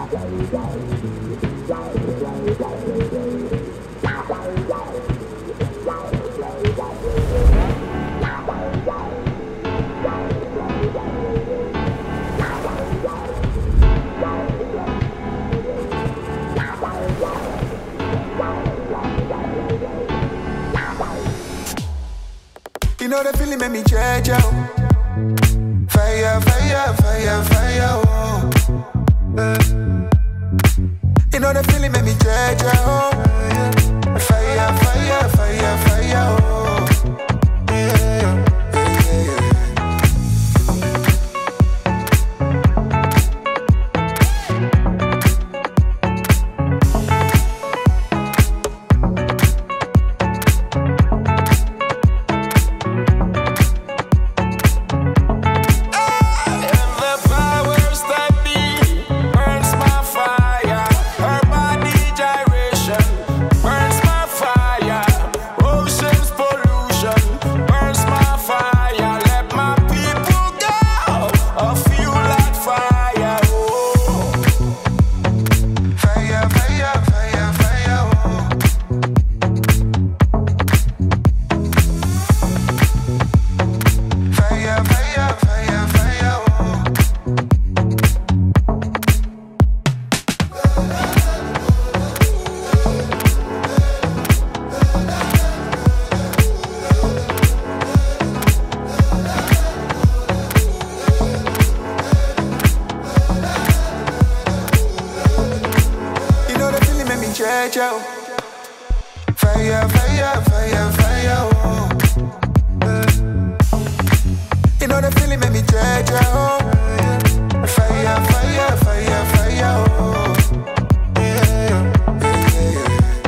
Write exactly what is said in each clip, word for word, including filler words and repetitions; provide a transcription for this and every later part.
You know the feeling make me change out. Fire, fire, fire, fire, oh. Uh. You know the feeling make me change out. Fire, fire, fire, fire, oh. Yeah, yeah, yeah. Fire, fire, fire, fire, oh. Uh. You know the feeling make me change, oh. Fire, fire, fire, fire, oh. Yeah, yeah, yeah.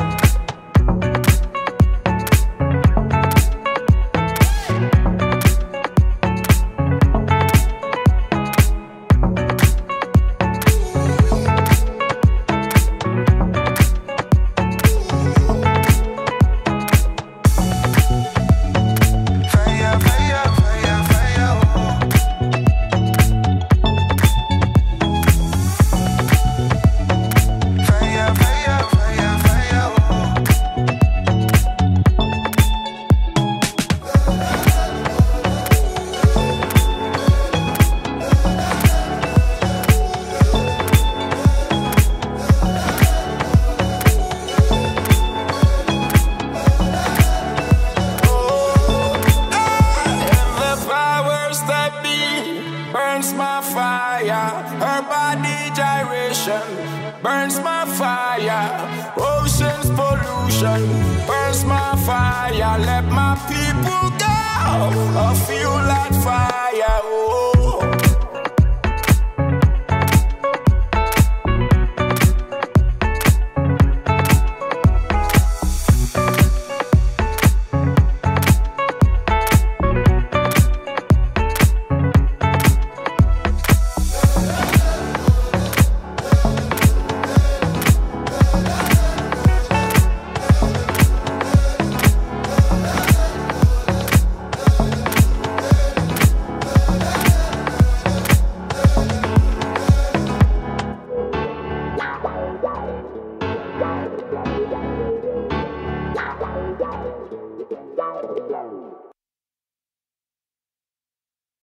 Burns my fire, her body gyration burns my fire, ocean's pollution burns my fire. Let my people go, I feel like fire. Oh.